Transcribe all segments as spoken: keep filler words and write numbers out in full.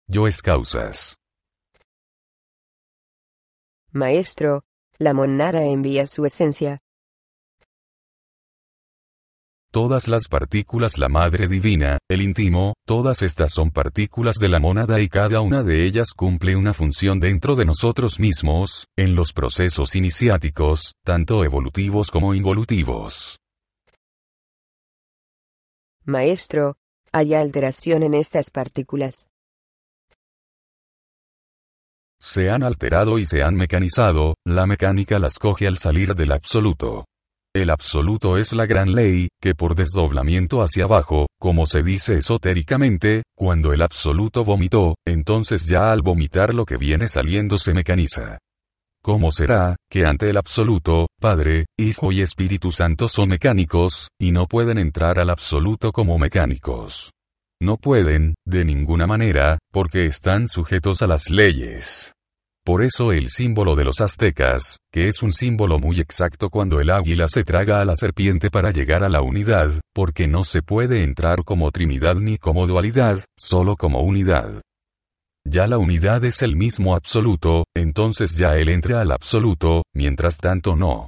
yo es causas. Maestro, la mónada envía su esencia. Todas las partículas, la Madre Divina, el íntimo, todas estas son partículas de la mónada y cada una de ellas cumple una función dentro de nosotros mismos, en los procesos iniciáticos, tanto evolutivos como involutivos. Maestro, ¿hay alteración en estas partículas? Se han alterado y se han mecanizado, la mecánica las coge al salir del absoluto. El absoluto es la gran ley, que por desdoblamiento hacia abajo, como se dice esotéricamente, cuando el absoluto vomitó, entonces ya al vomitar lo que viene saliendo se mecaniza. ¿Cómo será, que ante el absoluto, Padre, Hijo y Espíritu Santo son mecánicos, y no pueden entrar al absoluto como mecánicos? No pueden, de ninguna manera, porque están sujetos a las leyes. Por eso el símbolo de los aztecas, que es un símbolo muy exacto cuando el águila se traga a la serpiente para llegar a la unidad, porque no se puede entrar como trinidad ni como dualidad, solo como unidad. Ya la unidad es el mismo absoluto, entonces ya él entra al absoluto, mientras tanto no.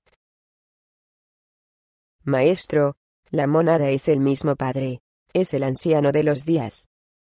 Maestro, la mónada es el mismo Padre, es el anciano de los días.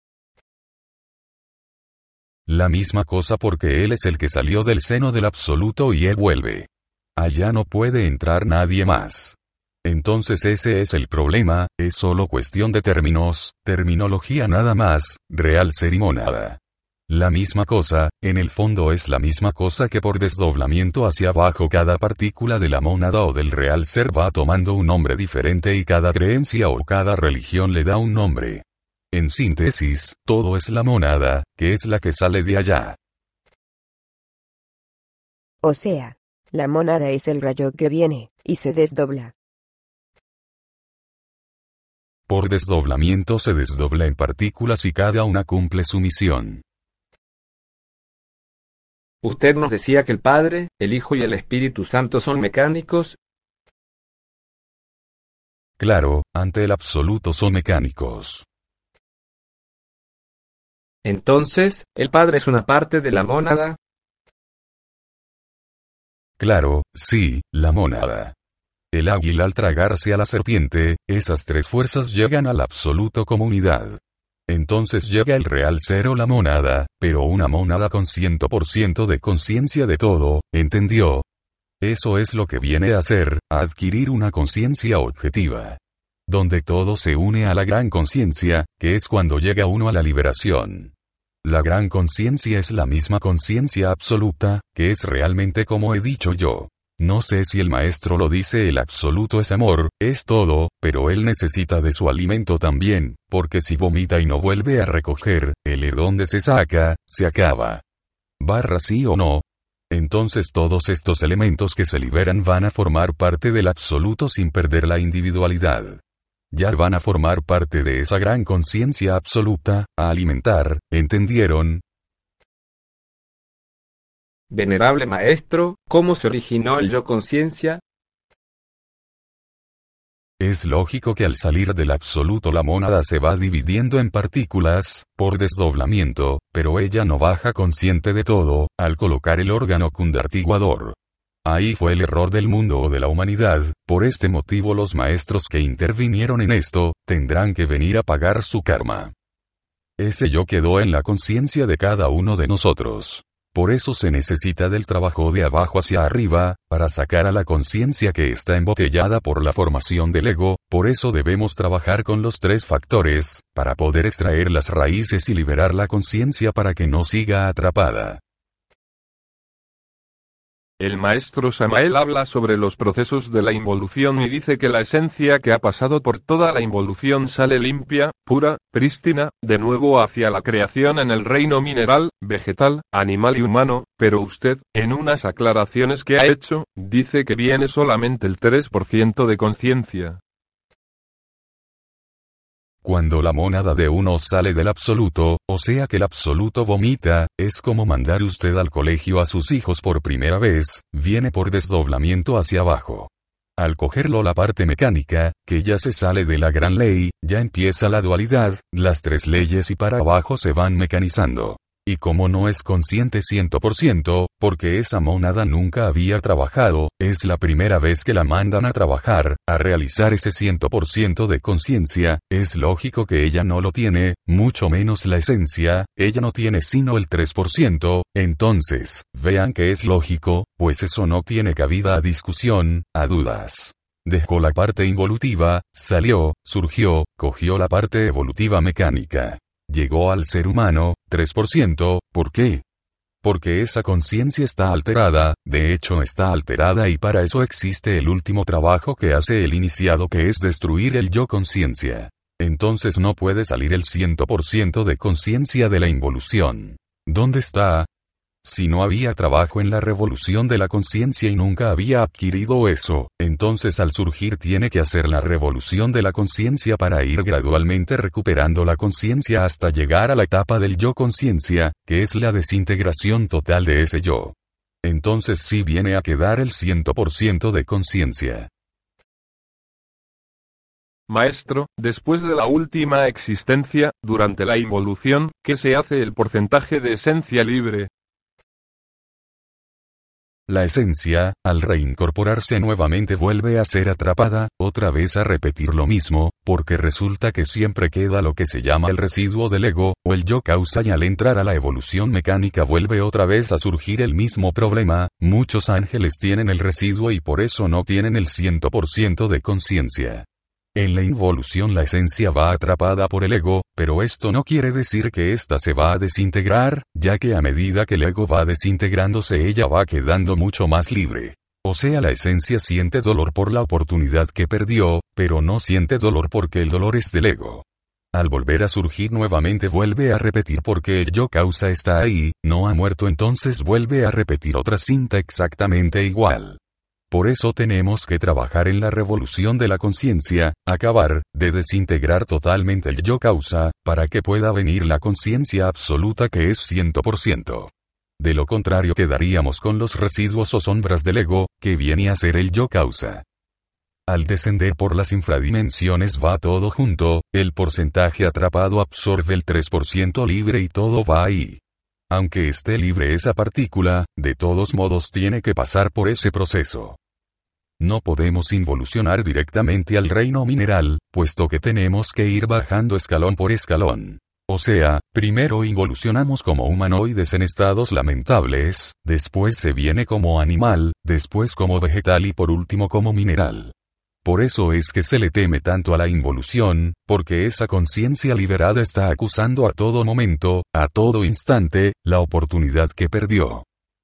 La misma cosa porque él es el que salió del seno del absoluto y él vuelve. Allá no puede entrar nadie más. Entonces ese es el problema, es solo cuestión de términos, terminología nada más, real ser y mónada. La misma cosa, en el fondo es la misma cosa que por desdoblamiento hacia abajo cada partícula de la mónada o del real ser va tomando un nombre diferente y cada creencia o cada religión le da un nombre. En síntesis, todo es la mónada, que es la que sale de allá. O sea, la mónada es el rayo que viene, y se desdobla. Por desdoblamiento se desdobla en partículas y cada una cumple su misión. Usted nos decía que el Padre, el Hijo y el Espíritu Santo son mecánicos. Claro, ante el absoluto son mecánicos. Entonces, ¿el Padre es una parte de la mónada? Claro, sí, la mónada. El águila al tragarse a la serpiente, esas tres fuerzas llegan al absoluto como unidad. Entonces llega el real ser o la mónada, pero una mónada con cien por ciento de conciencia de todo, ¿entendió? Eso es lo que viene a hacer, a adquirir una conciencia objetiva. Donde todo se une a la gran conciencia, que es cuando llega uno a la liberación. La gran conciencia es la misma conciencia absoluta, que es realmente como he dicho yo. No sé si el maestro lo dice, el absoluto es amor, es todo, pero él necesita de su alimento también, porque si vomita y no vuelve a recoger, el de donde se saca, se acaba. Barra sí o no. Entonces todos estos elementos que se liberan van a formar parte del absoluto sin perder la individualidad. Ya van a formar parte de esa gran conciencia absoluta, a alimentar, ¿entendieron? Venerable Maestro, ¿cómo se originó el yo conciencia? Es lógico que al salir del absoluto la mónada se va dividiendo en partículas, por desdoblamiento, pero ella no baja consciente de todo, al colocar el órgano cundartiguador. Ahí fue el error del mundo o de la humanidad, por este motivo los maestros que intervinieron en esto, tendrán que venir a pagar su karma. Ese yo quedó en la conciencia de cada uno de nosotros. Por eso se necesita del trabajo de abajo hacia arriba, para sacar a la conciencia que está embotellada por la formación del ego, por eso debemos trabajar con los tres factores, para poder extraer las raíces y liberar la conciencia para que no siga atrapada. El maestro Samael habla sobre los procesos de la involución y dice que la esencia que ha pasado por toda la involución sale limpia, pura, prístina, de nuevo hacia la creación en el reino mineral, vegetal, animal y humano, pero usted, en unas aclaraciones que ha hecho, dice que viene solamente el tres por ciento de conciencia. Cuando la mónada de uno sale del absoluto, o sea que el absoluto vomita, es como mandar usted al colegio a sus hijos por primera vez, viene por desdoblamiento hacia abajo. Al cogerlo la parte mecánica, que ya se sale de la gran ley, ya empieza la dualidad, las tres leyes y para abajo se van mecanizando. Y como no es consciente cien por ciento, porque esa mónada nunca había trabajado, es la primera vez que la mandan a trabajar, a realizar ese cien por ciento de conciencia, es lógico que ella no lo tiene, mucho menos la esencia, ella no tiene sino el tres por ciento, entonces, vean que es lógico, pues eso no tiene cabida a discusión, a dudas. Dejó la parte involutiva, salió, surgió, cogió la parte evolutiva mecánica. Llegó al ser humano, tres por ciento, ¿por qué? Porque esa conciencia está alterada, de hecho está alterada y para eso existe el último trabajo que hace el iniciado que es destruir el yo conciencia. Entonces no puede salir el cien por ciento de conciencia de la involución. ¿Dónde está? Si no había trabajo en la revolución de la conciencia y nunca había adquirido eso, entonces al surgir tiene que hacer la revolución de la conciencia para ir gradualmente recuperando la conciencia hasta llegar a la etapa del yo conciencia, que es la desintegración total de ese yo. Entonces sí viene a quedar el cien por ciento de conciencia. Maestro, después de la última existencia, durante la involución, ¿qué se hace el porcentaje de esencia libre? La esencia, al reincorporarse nuevamente vuelve a ser atrapada, otra vez a repetir lo mismo, porque resulta que siempre queda lo que se llama el residuo del ego, o el yo causa y al entrar a la evolución mecánica vuelve otra vez a surgir el mismo problema, muchos ángeles tienen el residuo y por eso no tienen el cien por ciento de conciencia. En la involución la esencia va atrapada por el ego, pero esto no quiere decir que ésta se va a desintegrar, ya que a medida que el ego va desintegrándose ella va quedando mucho más libre. O sea, la esencia siente dolor por la oportunidad que perdió, pero no siente dolor porque el dolor es del ego. Al volver a surgir nuevamente vuelve a repetir porque el yo causa está ahí, no ha muerto, entonces vuelve a repetir otra cinta exactamente igual. Por eso tenemos que trabajar en la revolución de la conciencia, acabar, de desintegrar totalmente el yo causa, para que pueda venir la conciencia absoluta que es cien por ciento. De lo contrario quedaríamos con los residuos o sombras del ego, que viene a ser el yo causa. Al descender por las infradimensiones va todo junto, el porcentaje atrapado absorbe el tres por ciento libre y todo va ahí. Aunque esté libre esa partícula, de todos modos tiene que pasar por ese proceso. No podemos involucionar directamente al reino mineral, puesto que tenemos que ir bajando escalón por escalón. O sea, primero involucionamos como humanoides en estados lamentables, después se viene como animal, después como vegetal y por último como mineral. Por eso es que se le teme tanto a la involución, porque esa conciencia liberada está acusando a todo momento, a todo instante, la oportunidad que perdió.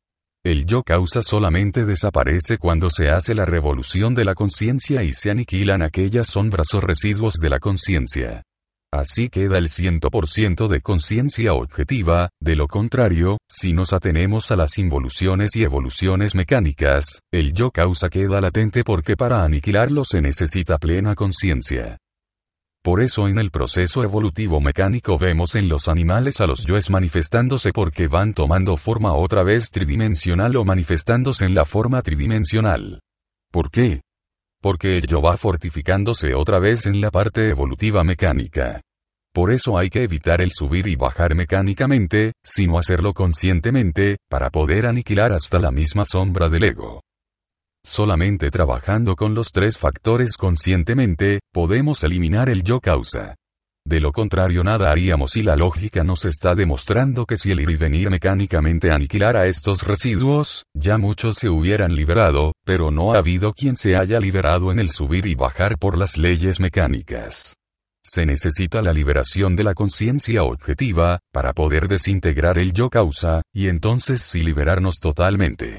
El yo causa solamente desaparece cuando se hace la revolución de la conciencia y se aniquilan aquellas sombras o residuos de la conciencia. Así queda el cien por ciento de conciencia objetiva, de lo contrario, si nos atenemos a las involuciones y evoluciones mecánicas, el yo causa queda latente porque para aniquilarlo se necesita plena conciencia. Por eso en el proceso evolutivo mecánico vemos en los animales a los yoes manifestándose porque van tomando forma otra vez tridimensional o manifestándose en la forma tridimensional. ¿Por qué? Porque el yo va fortificándose otra vez en la parte evolutiva mecánica. Por eso hay que evitar el subir y bajar mecánicamente, sino hacerlo conscientemente, para poder aniquilar hasta la misma sombra del ego. Solamente trabajando con los tres factores conscientemente, podemos eliminar el yo causa. De lo contrario nada haríamos y la lógica nos está demostrando que si el ir y venir mecánicamente aniquilara estos residuos, ya muchos se hubieran liberado, pero no ha habido quien se haya liberado en el subir y bajar por las leyes mecánicas. Se necesita la liberación de la conciencia objetiva, para poder desintegrar el yo causa, y entonces sí liberarnos totalmente.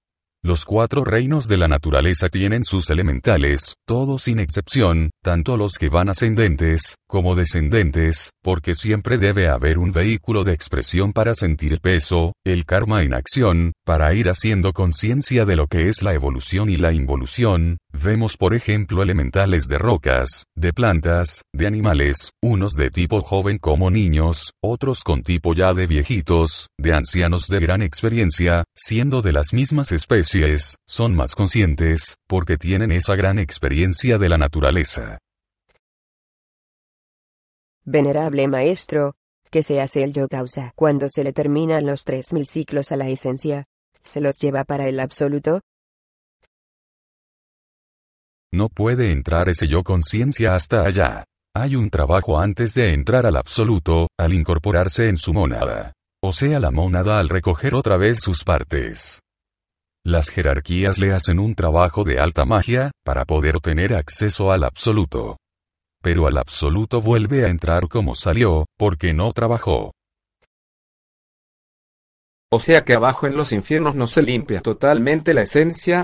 Los cuatro reinos de la naturaleza tienen sus elementales, todos sin excepción, tanto los que van ascendentes, como descendentes, porque siempre debe haber un vehículo de expresión para sentir el peso, el karma en acción, para ir haciendo conciencia de lo que es la evolución y la involución, Vemos por ejemplo elementales de rocas, de plantas, de animales, unos de tipo joven como niños, otros con tipo ya de viejitos, de ancianos de gran experiencia, siendo de las mismas especies, son más conscientes, porque tienen esa gran experiencia de la naturaleza. Venerable maestro, ¿qué se hace el yo causa cuando se le terminan los tres mil ciclos a la esencia? ¿Se los lleva para el absoluto? No puede entrar ese yo conciencia hasta allá. Hay un trabajo antes de entrar al absoluto, al incorporarse en su mónada. O sea, la mónada al recoger otra vez sus partes. Las jerarquías le hacen un trabajo de alta magia, para poder tener acceso al absoluto. Pero al absoluto vuelve a entrar como salió, porque no trabajó. O sea que abajo en los infiernos no se limpia totalmente la esencia.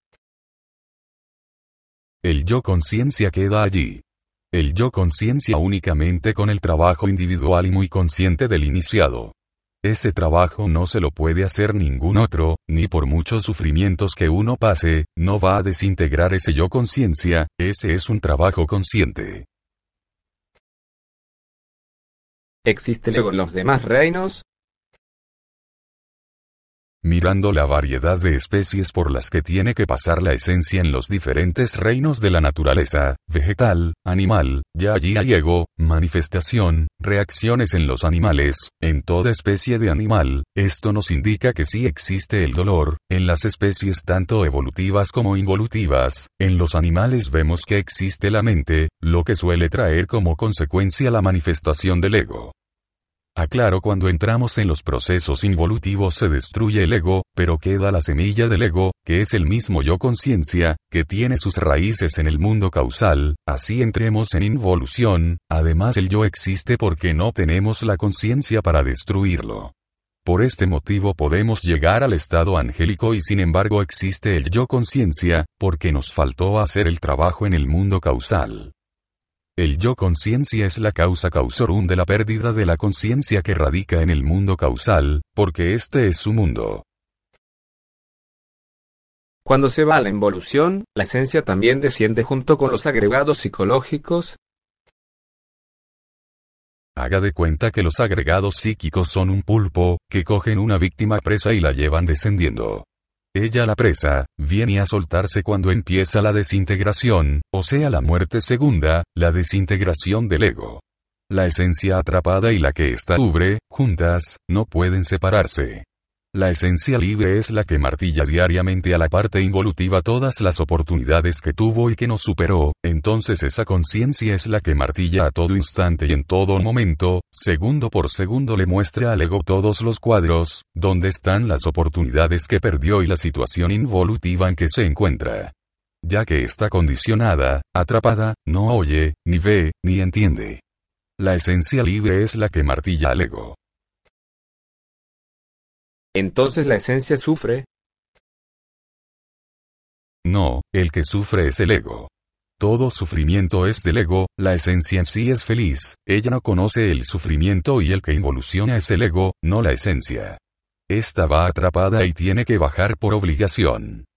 El yo conciencia queda allí. El yo conciencia únicamente con el trabajo individual y muy consciente del iniciado. Ese trabajo no se lo puede hacer ningún otro, ni por muchos sufrimientos que uno pase, no va a desintegrar ese yo conciencia, ese es un trabajo consciente. ¿Existe luego en los demás reinos? Mirando la variedad de especies por las que tiene que pasar la esencia en los diferentes reinos de la naturaleza, vegetal, animal, ya allí hay ego, manifestación, reacciones en los animales, en toda especie de animal, esto nos indica que sí existe el dolor, en las especies tanto evolutivas como involutivas, en los animales vemos que existe la mente, lo que suele traer como consecuencia la manifestación del ego. Aclaro, cuando entramos en los procesos involutivos se destruye el ego, pero queda la semilla del ego, que es el mismo yo conciencia, que tiene sus raíces en el mundo causal, así entremos en involución, además el yo existe porque no tenemos la conciencia para destruirlo. Por este motivo podemos llegar al estado angélico y sin embargo existe el yo conciencia, porque nos faltó hacer el trabajo en el mundo causal. El yo conciencia es la causa causorum de la pérdida de la conciencia que radica en el mundo causal, porque este es su mundo. Cuando se va a la involución, la esencia también desciende junto con los agregados psicológicos. Haga de cuenta que los agregados psíquicos son un pulpo, que cogen una víctima presa y la llevan descendiendo. Ella, la presa, viene a soltarse cuando empieza la desintegración, o sea la muerte segunda, la desintegración del ego. La esencia atrapada y la que ésta cubre, juntas, no pueden separarse. La esencia libre es la que martilla diariamente a la parte involutiva todas las oportunidades que tuvo y que no superó, entonces esa conciencia es la que martilla a todo instante y en todo momento, segundo por segundo le muestra al ego todos los cuadros, donde están las oportunidades que perdió y la situación involutiva en que se encuentra. Ya que está condicionada, atrapada, no oye, ni ve, ni entiende. La esencia libre es la que martilla al ego. Entonces la esencia sufre. No, el que sufre es el ego. Todo sufrimiento es del ego, la esencia en sí es feliz, ella no conoce el sufrimiento y el que involuciona es el ego, no la esencia. Esta va atrapada y tiene que bajar por obligación.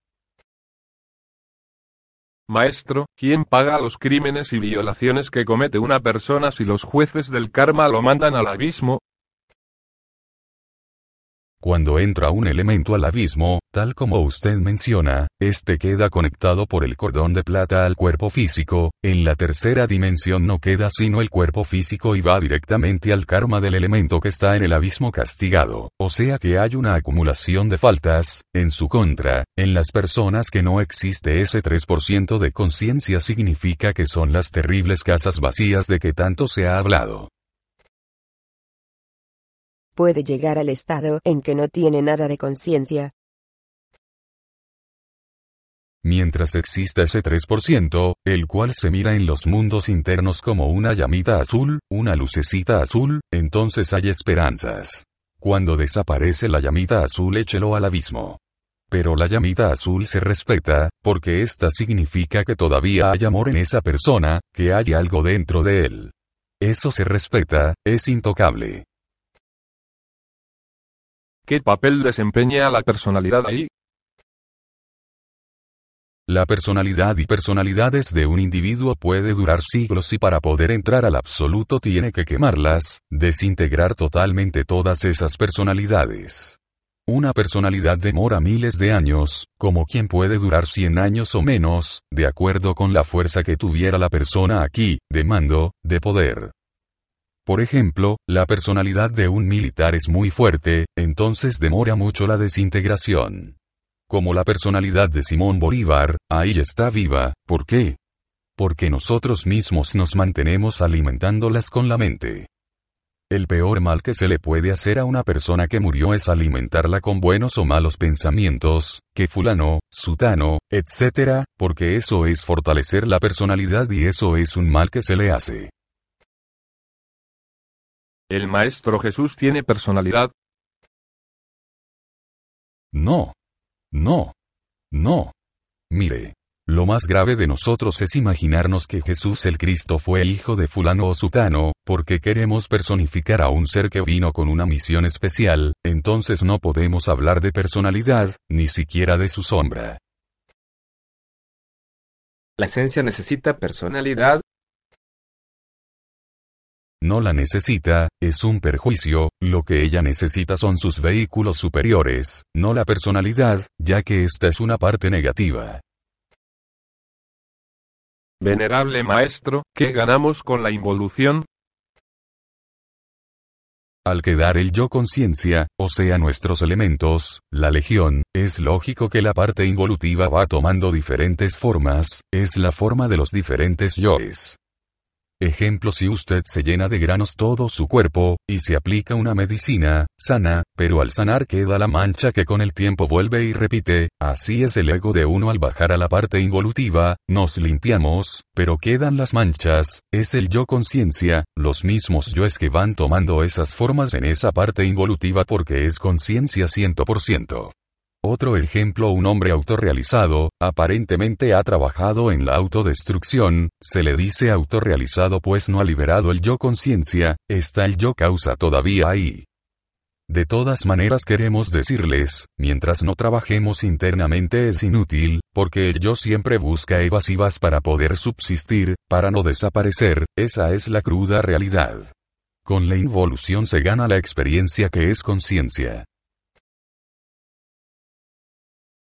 Maestro, ¿quién paga los crímenes y violaciones que comete una persona si los jueces del karma lo mandan al abismo? Cuando entra un elemento al abismo, tal como usted menciona, este queda conectado por el cordón de plata al cuerpo físico, en la tercera dimensión no queda sino el cuerpo físico y va directamente al karma del elemento que está en el abismo castigado, o sea que hay una acumulación de faltas, en su contra, en las personas que no existe ese tres por ciento de conciencia significa que son las terribles casas vacías de que tanto se ha hablado. Puede llegar al estado en que no tiene nada de conciencia. Mientras exista ese tres por ciento, el cual se mira en los mundos internos como una llamita azul, una lucecita azul, entonces hay esperanzas. Cuando desaparece la llamita azul, échelo al abismo. Pero la llamita azul se respeta, porque esta significa que todavía hay amor en esa persona, que hay algo dentro de él. Eso se respeta, es intocable. ¿Qué papel desempeña la personalidad ahí? La personalidad y personalidades de un individuo puede durar siglos y para poder entrar al absoluto tiene que quemarlas, desintegrar totalmente todas esas personalidades. Una personalidad demora miles de años, como quien puede durar cien años o menos, de acuerdo con la fuerza que tuviera la persona aquí, de mando, de poder. Por ejemplo, la personalidad de un militar es muy fuerte, entonces demora mucho la desintegración. Como la personalidad de Simón Bolívar, ahí está viva. ¿Por qué? Porque nosotros mismos nos mantenemos alimentándolas con la mente. El peor mal que se le puede hacer a una persona que murió es alimentarla con buenos o malos pensamientos, que fulano, sutano, etcétera, porque eso es fortalecer la personalidad y eso es un mal que se le hace. ¿El Maestro Jesús tiene personalidad? No. No. No. Mire. Lo más grave de nosotros es imaginarnos que Jesús el Cristo fue hijo de fulano o sutano, porque queremos personificar a un ser que vino con una misión especial, entonces no podemos hablar de personalidad, ni siquiera de su sombra. ¿La esencia necesita personalidad? No la necesita, es un perjuicio, lo que ella necesita son sus vehículos superiores, no la personalidad, ya que esta es una parte negativa. Venerable Maestro, ¿qué ganamos con la involución? Al quedar el yo conciencia, o sea nuestros elementos, la legión, es lógico que la parte involutiva va tomando diferentes formas, es la forma de los diferentes yoes. Ejemplo: si usted se llena de granos todo su cuerpo, y se aplica una medicina, sana, pero al sanar queda la mancha que con el tiempo vuelve y repite, así es el ego de uno al bajar a la parte involutiva, nos limpiamos, pero quedan las manchas, es el yo conciencia, los mismos yoes que van tomando esas formas en esa parte involutiva porque es conciencia cien por ciento. Otro ejemplo: un hombre autorrealizado, aparentemente ha trabajado en la autodestrucción, se le dice autorrealizado pues no ha liberado el yo conciencia, está el yo causa todavía ahí. De todas maneras queremos decirles, mientras no trabajemos internamente es inútil, porque el yo siempre busca evasivas para poder subsistir, para no desaparecer, esa es la cruda realidad. Con la involución se gana la experiencia que es conciencia.